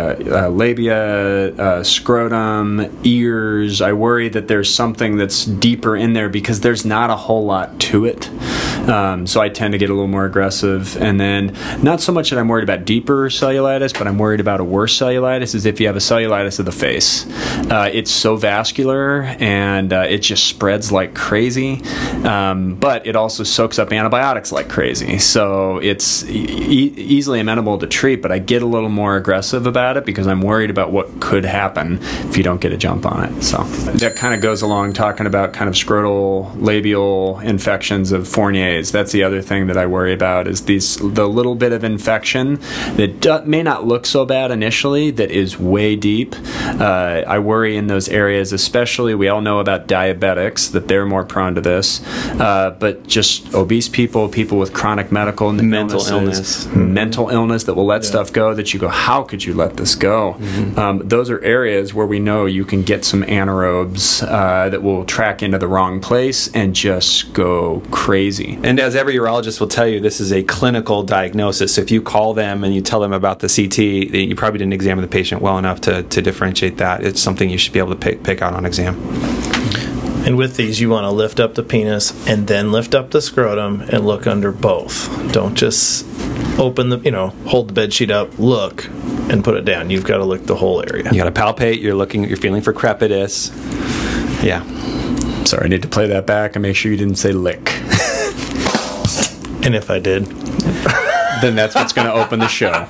S1: labia, scrotum, ears. I worry that there's something that's deeper in there because there's not a whole lot to it. So I tend to get a little more aggressive. And then not so much that I'm worried about deeper cellulitis, but I'm worried about a worse cellulitis is if you have a cellulitis of the face. It's so vascular and it just spreads like crazy, but it also soaks up antibiotics like crazy. So it's easily amenable to treat, but I get a little more aggressive about it because I'm worried about what could happen if you don't get a jump on it. So that kind of goes along talking about kind of scrotal labial infections of Fournier's. That's the other thing that I worry about is the little bit of infection that may not look so bad initially that is way deep. I worry in those areas, especially we all know about diabetics, that they're more prone to this, but just obese people with chronic mental illness that will let stuff go that you go, how could you let this go? Those are areas where we know you can get some anaerobes that will track into the wrong place and just go crazy.
S2: And as every urologist will tell you, this is a clinical diagnosis. So if you call them and you tell them about the CT, you probably didn't examine the patient well enough to differentiate that. It's something you should be able to pick out on exam.
S4: And with these, you want to lift up the penis and then lift up the scrotum and look under both. Don't just open hold the bed sheet up, look, and put it down. You've got to look the whole area.
S2: You got to palpate. You're feeling for crepitus. Yeah.
S1: Sorry, I need to play that back and make sure you didn't say lick.
S4: And if I did,
S1: then that's what's going to open the show.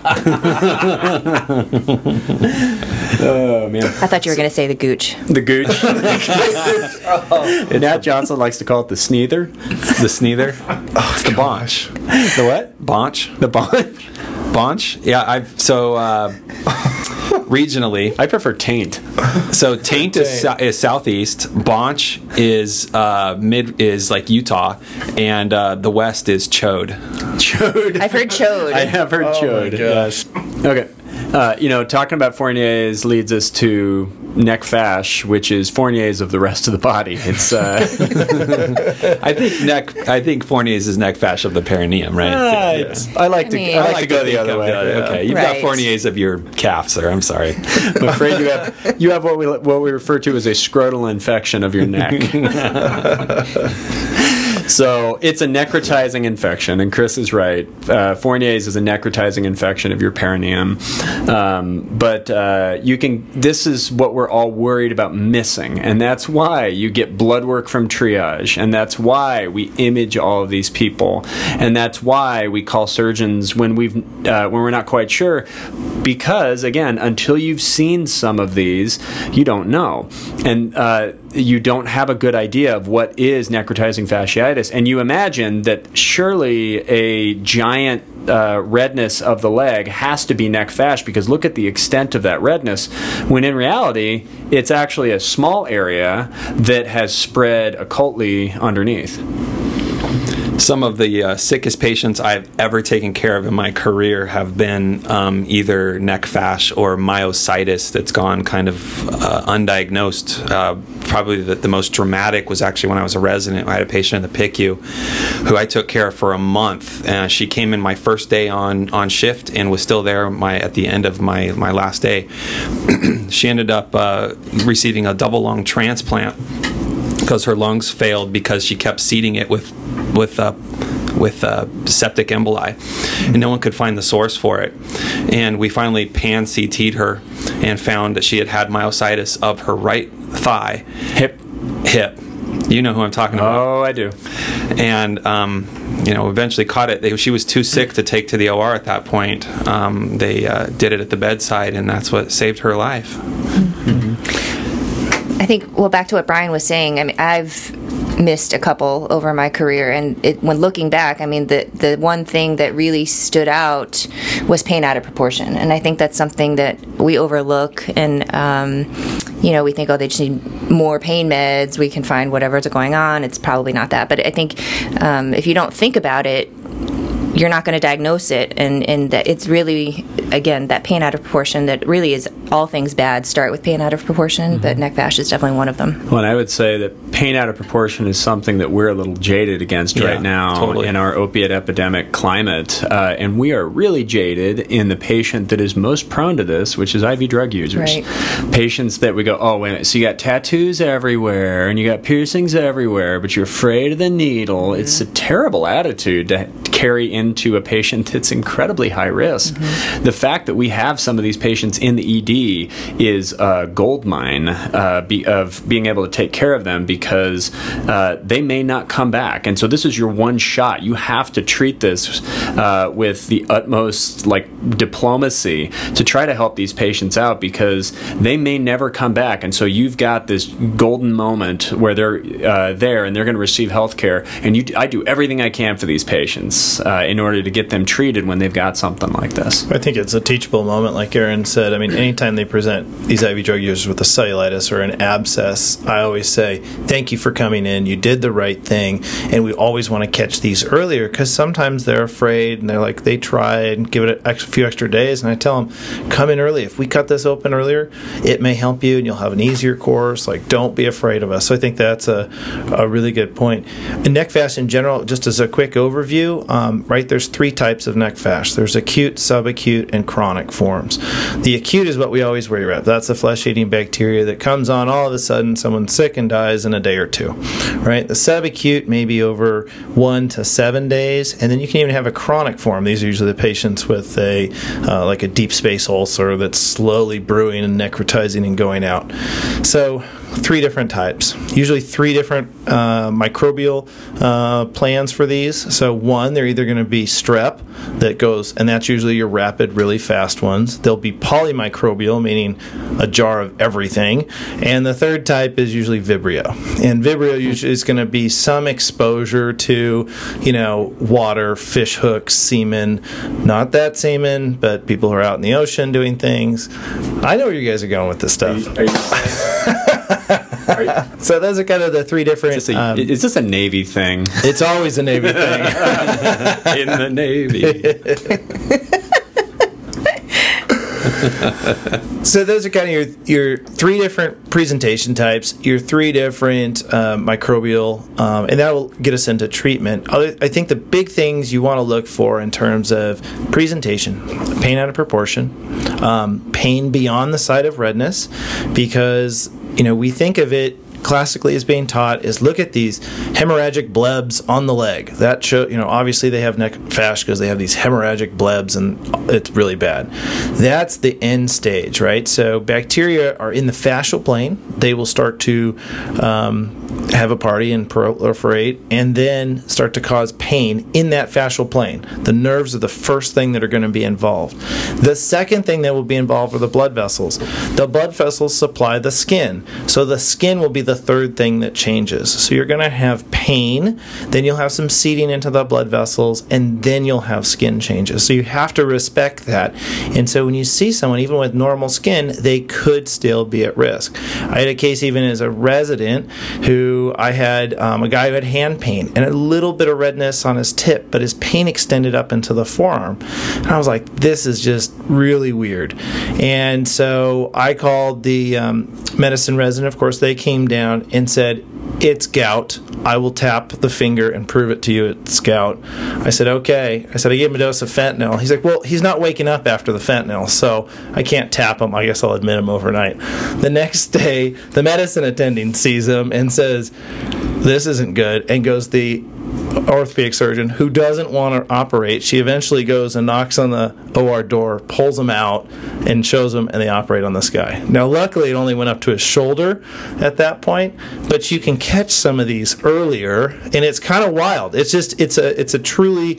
S1: Oh, man.
S3: I thought you were going to say the gooch.
S1: The gooch. And Nat Johnson likes to call it the sneether.
S2: The sneether? Oh, it's the bonch.
S1: The what?
S2: Bonch.
S1: The bonch?
S2: Bonch? Yeah, regionally,
S1: I prefer taint.
S2: So taint is southeast. Bonch is like Utah, and the west is chode.
S1: Chode.
S3: I've heard chode.
S1: I have heard chode.
S4: My gosh.
S1: Okay. Talking about Fournier's leads us to neck fash, which is Fournier's of the rest of the body. It's
S2: I think Fournier's is neck fash of the perineum, right?
S1: Yes. I like to go the other way.
S2: Okay, you've got Fournier's of your calf, sir. I'm sorry.
S1: I'm afraid you have what we refer to as a scrotal infection of your neck. So it's a necrotizing infection, and Chris is right. Fournier's is a necrotizing infection of your perineum. But this is what we're all worried about missing, and that's why you get blood work from triage, and that's why we image all of these people, and that's why we call surgeons when we're not quite sure, because again, until you've seen some of these, you don't know, and you don't have a good idea of what is necrotizing fasciitis, and you imagine that surely a giant redness of the leg has to be neck fash because look at the extent of that redness, when in reality it's actually a small area that has spread occultly underneath.
S2: Some of the sickest patients I've ever taken care of in my career have been either neck fash or myositis that's gone kind of undiagnosed. Probably the most dramatic was actually when I was a resident. I had a patient in the PICU who I took care of for a month. She came in my first day on shift and was still there at the end of my last day. She ended up receiving a double lung transplant because her lungs failed because she kept seeding it with septic emboli, and no one could find the source for it. And we finally pan-CT'd her and found that she had myositis of her right thigh, hip. You know who I'm talking about.
S1: Oh, I do.
S2: And eventually caught it. She was too sick to take to the OR at that point. They did it at the bedside, and that's what saved her life.
S3: I think, back to what Brian was saying, I mean, I've missed a couple over my career, and when looking back, I mean, the one thing that really stood out was pain out of proportion, and I think that's something that we overlook, and we think, they just need more pain meds, we can find whatever's going on. It's probably not that, but I think if you don't think about it, you're not going to diagnose it, and that it's really, again, that pain out of proportion that really is all things bad start with pain out of proportion, but neck fash is definitely one of them.
S1: Well, and I would say that pain out of proportion is something that we're a little jaded against right now in our opiate epidemic climate, and we are really jaded in the patient that is most prone to this, which is IV drug users.
S3: Right.
S1: Patients that we go, oh, wait a minute, so you got tattoos everywhere, and you got piercings everywhere, but you're afraid of the needle. It's a terrible attitude to carry into a patient that's incredibly high risk. The fact that we have some of these patients in the ED is a gold mine of being able to take care of them, because they may not come back. And so this is your one shot. You have to treat this with the utmost diplomacy to try to help these patients out, because they may never come back. And so you've got this golden moment where they're there and they're going to receive health care. And I do everything I can for these patients in order to get them treated when they've got something like this.
S4: I think it's a teachable moment, like Aaron said. I mean, anytime they present these IV drug users with a cellulitis or an abscess, I always say, thank you for coming in. You did the right thing. And we always want to catch these earlier, because sometimes they're afraid and they tried and give it a few extra days. And I tell them, come in early. If we cut this open earlier, it may help you and you'll have an easier course. Don't be afraid of us. So I think that's a really good point. And neck fash in general, just as a quick overview, there's three types of neck fash. There's acute, subacute, and chronic forms. The acute is what we always worry about. That's a flesh-eating bacteria that comes on all of a sudden, someone's sick and dies in a day or two, right? The subacute may be over 1 to 7 days, and then you can even have a chronic form. These are usually the patients with a deep space ulcer that's slowly brewing and necrotizing and going out. So, three different types. Usually three different microbial plans for these. So one, they're either going to be strep that goes, and that's usually your rapid, really fast ones. They'll be polymicrobial, meaning a jar of everything. And the third type is usually Vibrio. And Vibrio usually is going to be some exposure to, water, fish hooks, semen. Not that semen, but people who are out in the ocean doing things. I know where you guys are going with this stuff. So those are kind of the three different...
S1: Is this a Navy thing?
S4: It's always a Navy thing.
S1: In the Navy.
S4: So those are kind of your three different presentation types, your three different microbial, and that will get us into treatment. I think the big things you want to look for in terms of presentation: pain out of proportion, pain beyond the site of redness, because we think of it classically as being taught is look at these hemorrhagic blebs on the leg. That show, obviously they have neck fash because they have these hemorrhagic blebs and it's really bad. That's the end stage, right? So bacteria are in the fascial plane. They will start to have a party and proliferate and then start to cause pain in that fascial plane. The nerves are the first thing that are going to be involved. The second thing that will be involved are the blood vessels. The blood vessels supply the skin. So the skin will be the third thing that changes. So you're going to have pain, then you'll have some seeding into the blood vessels, and then you'll have skin changes. So you have to respect that. And so when you see someone, even with normal skin, they could still be at risk. I had a case even as a resident who to, I had a guy who had hand pain and a little bit of redness on his tip, but his pain extended up into the forearm. And I was like, this is just really weird. And so I called the medicine resident. Of course, they came down and said, it's gout. I will tap the finger and prove it to you it's gout. I said, okay. I said, I gave him a dose of fentanyl. He's like, well, he's not waking up after the fentanyl, so I can't tap him. I guess I'll admit him overnight. The next day, the medicine attending sees him and says, this isn't good, and goes the orthopedic surgeon who doesn't want to operate. She eventually goes and knocks on the OR door, pulls him out, and shows him, and they operate on this guy. Now, luckily, it only went up to his shoulder at that point, but you can catch some of these earlier, and it's kind of wild. It's a truly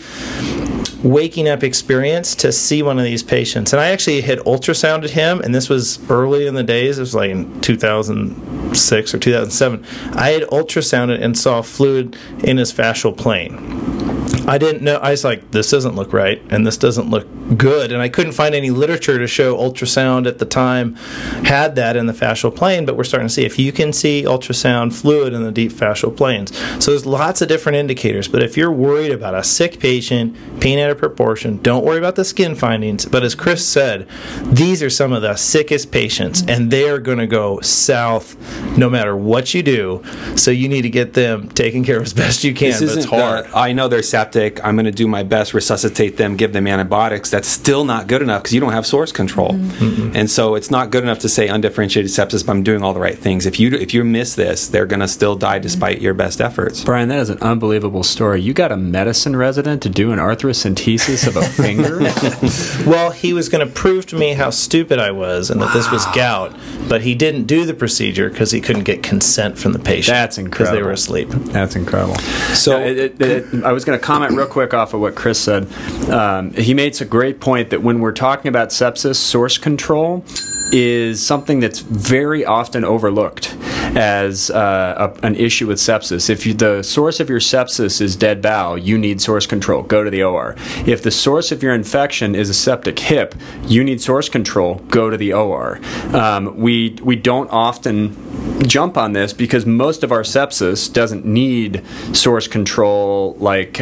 S4: waking up experience to see one of these patients. And I actually had ultrasounded him, and this was early in the days. It was like in 2006 or 2007. I had ultrasounded and saw fluid in his fascial plane. I didn't know. I was like, this doesn't look right, and this doesn't look good. And I couldn't find any literature to show ultrasound at the time had that in the fascial plane, but we're starting to see if you can see ultrasound fluid in the deep fascial planes. So there's lots of different indicators, but if you're worried about a sick patient, pain out of proportion, don't worry about the skin findings. But as Chris said, these are some of the sickest patients, and they're going to go south no matter what you do. So you need to get them taken care of as best you can, but it's hard.
S2: I know they're septic. I'm going to do my best, resuscitate them, give them antibiotics. That's still not good enough because you don't have source control. Mm-hmm. And so it's not good enough to say undifferentiated sepsis, but I'm doing all the right things. If you miss this, they're going to still die despite your best efforts.
S1: Brian, that is an unbelievable story. You got a medicine resident to do an arthrocentesis of a finger?
S4: Well, he was going to prove to me how stupid I was and that this was gout, but he didn't do the procedure because he couldn't get consent from the patient.
S1: That's incredible.
S4: Because they were asleep.
S1: That's incredible.
S2: So
S1: I was going to comment real quick off of what Chris said. He makes a great point that when we're talking about sepsis, source control is something that's very often overlooked as an issue with sepsis. If the source of your sepsis is dead bowel, you need source control. Go to the OR. If the source of your infection is a septic hip, you need source control. Go to the OR. We don't often jump on this because most of our sepsis doesn't need source control like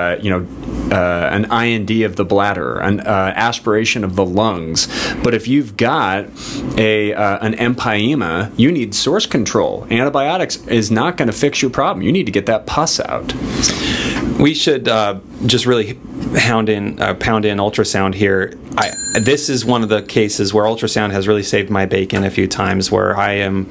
S1: an IND of the bladder, an aspiration of the lungs. But if you've got an empyema, you need source control. Antibiotics is not going to fix your problem. You need to get that pus out.
S2: We should just really pound in ultrasound here. This is one of the cases where ultrasound has really saved my bacon a few times, where I am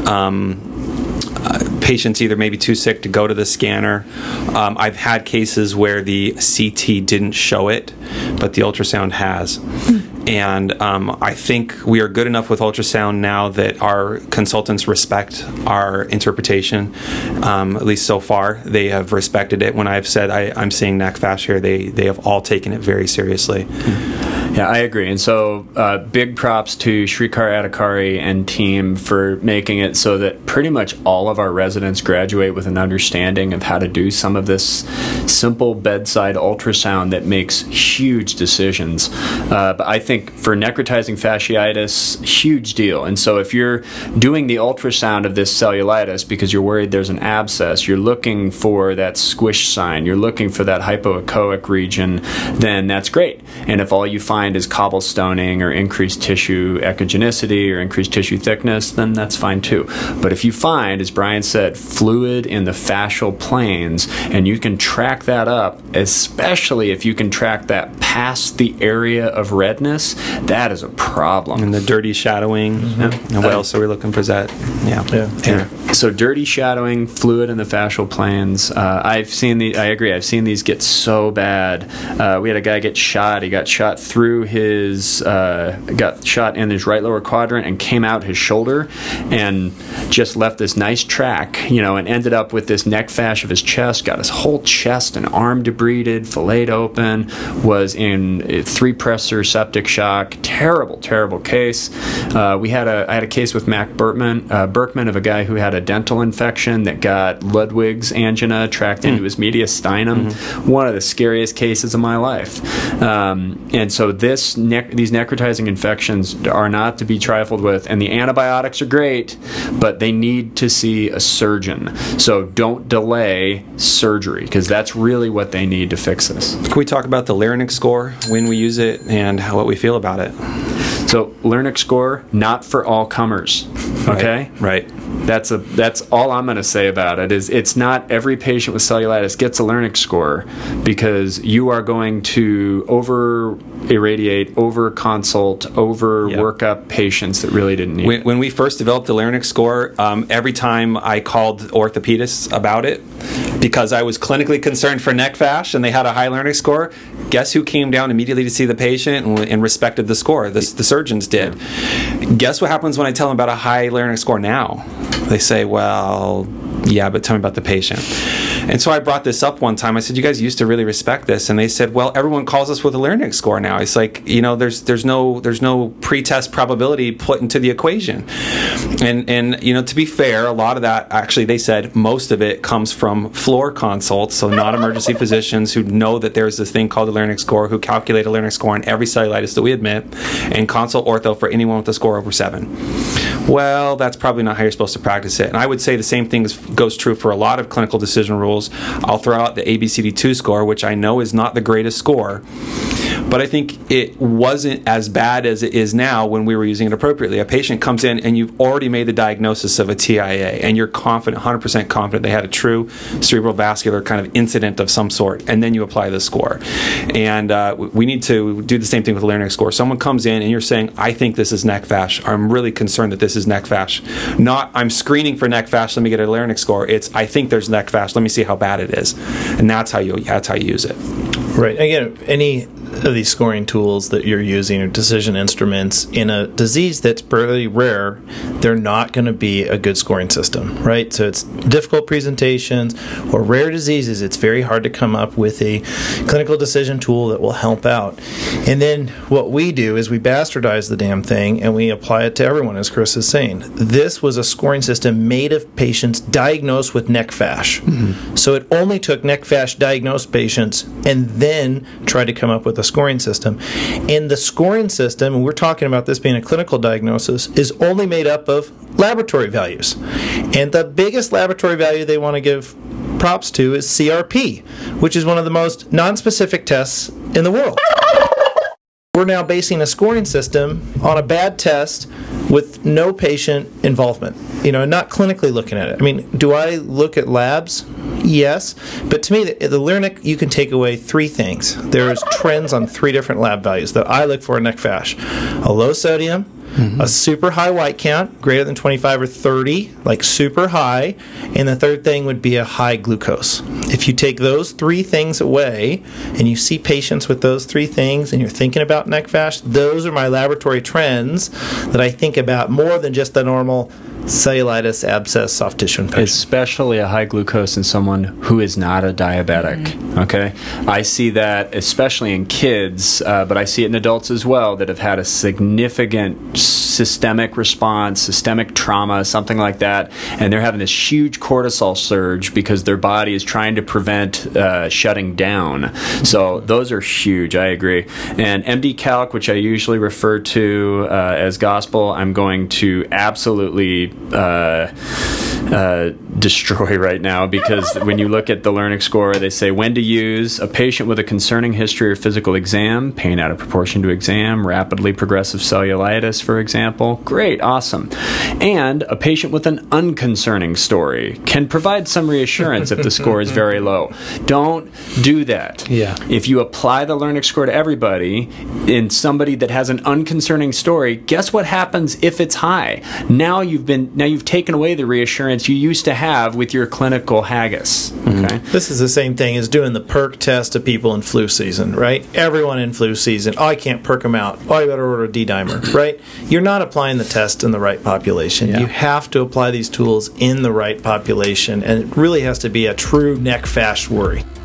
S2: patients either maybe too sick to go to the scanner. I've had cases where the CT didn't show it, but the ultrasound has. And I think we are good enough with ultrasound now that our consultants respect our interpretation. At least so far, they have respected it. When I've said I'm seeing neck fascia, they have all taken it very seriously.
S1: Yeah, I agree. And so big props to Shrikar Adhikari and team for making it so that pretty much all of our residents graduate with an understanding of how to do some of this simple bedside ultrasound that makes huge decisions. But I think for necrotizing fasciitis, huge deal. And so if you're doing the ultrasound of this cellulitis because you're worried there's an abscess, you're looking for that squish sign, you're looking for that hypoechoic region, then that's great. And if all you find is cobblestoning or increased tissue echogenicity or increased tissue thickness, then that's fine too. But if you find, as Brian said, fluid in the fascial planes, and you can track that up, especially if you can track that past the area of redness, that is a problem.
S2: And the dirty shadowing. Mm-hmm. And what else are we looking for? That? Yeah.
S1: So dirty shadowing, fluid in the fascial planes. I agree. I've seen these get so bad. We had a guy get shot. He got shot through got shot in his right lower quadrant and came out his shoulder and just left this nice track, and ended up with this neck fascia of his chest, got his whole chest and arm debrided, filleted open, was in 3-pressor septic shock. Terrible, terrible case. I had a case with Mac Berkman of a guy who had a dental infection that got Ludwig's angina tracked into his mediastinum. One of the scariest cases of my life. And so these necrotizing infections are not to be trifled with, and the antibiotics are great, but they need to see a surgeon. So don't delay surgery, because that's really what they need to fix this.
S2: Can we talk about the Larynx score, when we use it, and what we feel about it?
S1: So Larynx score, not for all comers. Okay?
S2: Right.
S1: That's all I'm going to say about it. Is it's not every patient with cellulitis gets a Larynx score, because you are going to over irradiate, over consult, over work up patients that really didn't need it.
S2: When we first developed the Larynx score, every time I called orthopedists about it, because I was clinically concerned for neck fash and they had a high Larynx score, guess who came down immediately to see the patient and respected the score? The surgeons did. Guess what happens when I tell them about a high Larynx score now? They say, well, yeah, but tell me about the patient. And so I brought this up one time. I said, you guys used to really respect this. And they said, well, everyone calls us with a Larynx score now. It's like, there's no pre-test probability put into the equation. And to be fair, a lot of that, actually, they said most of it comes from floor consults, so non-emergency physicians who know that there's this thing called a Larynx score, who calculate a Larynx score on every cellulitis that we admit, and consult ortho for anyone with a score over 7. Well, that's probably not how you're supposed to practice it. And I would say the same thing goes true for a lot of clinical decision rules. I'll throw out the ABCD2 score, which I know is not the greatest score, but I think it wasn't as bad as it is now when we were using it appropriately. A patient comes in and you've already made the diagnosis of a TIA, and you're confident, 100% confident they had a true cerebral vascular kind of incident of some sort, and then you apply the score. And we need to do the same thing with the Larynx score. Someone comes in and you're saying, I think this is neck fash. I'm really concerned that this is neck fash. Not, I'm screening for neck fash, let me get a Larynx score. It's, I think there's neck fash, let me see how bad it is. And that's how you use it.
S4: Right. Again, any of these scoring tools that you're using or decision instruments in a disease that's pretty rare, they're not going to be a good scoring system, right? So it's difficult presentations or rare diseases. It's very hard to come up with a clinical decision tool that will help out. And then what we do is we bastardize the damn thing and we apply it to everyone, as Chris is saying. This was a scoring system made of patients diagnosed with neck fash. So it only took neck fash diagnosed patients and then tried to come up with a scoring system. And the scoring system, and we're talking about this being a clinical diagnosis, is only made up of laboratory values. And the biggest laboratory value they want to give props to is CRP, which is one of the most nonspecific tests in the world. We're now basing a scoring system on a bad test with no patient involvement, not clinically looking at it. I mean, do I look at labs? Yes. But to me, the Larynx, you can take away 3 things. There's trends on 3 different lab values that I look for in neck fash. A low sodium, a super high white count, greater than 25 or 30, like super high, and the third thing would be a high glucose. If you take those 3 things away and you see patients with those 3 things and you're thinking about neck fash, those are my laboratory trends that I think about more than just the normal cellulitis, abscess, soft tissue infection.
S1: Especially a high glucose in someone who is not a diabetic. Okay, I see that especially in kids, but I see it in adults as well that have had a significant systemic response, systemic trauma, something like that, and they're having this huge cortisol surge because their body is trying to prevent shutting down. So those are huge. I agree. And MD Calc, which I usually refer to as gospel, I'm going to absolutely destroy right now, because when you look at the Larynx score, they say when to use a patient with a concerning history or physical exam, pain out of proportion to exam, rapidly progressive cellulitis, for example. Great, awesome. And a patient with an unconcerning story can provide some reassurance if the score is very low. Don't do that.
S2: Yeah.
S1: If you apply the Larynx score to everybody in somebody that has an unconcerning story, guess what happens if it's high? Now you've taken away the reassurance you used to have with your clinical haggis. Okay?
S4: This is the same thing as doing the perk test to people in flu season, right? Everyone in flu season, I can't perk them out. I better order a D-dimer, right? You're not applying the test in the right population. Yeah. You have to apply these tools in the right population, and it really has to be a true neck fash worry.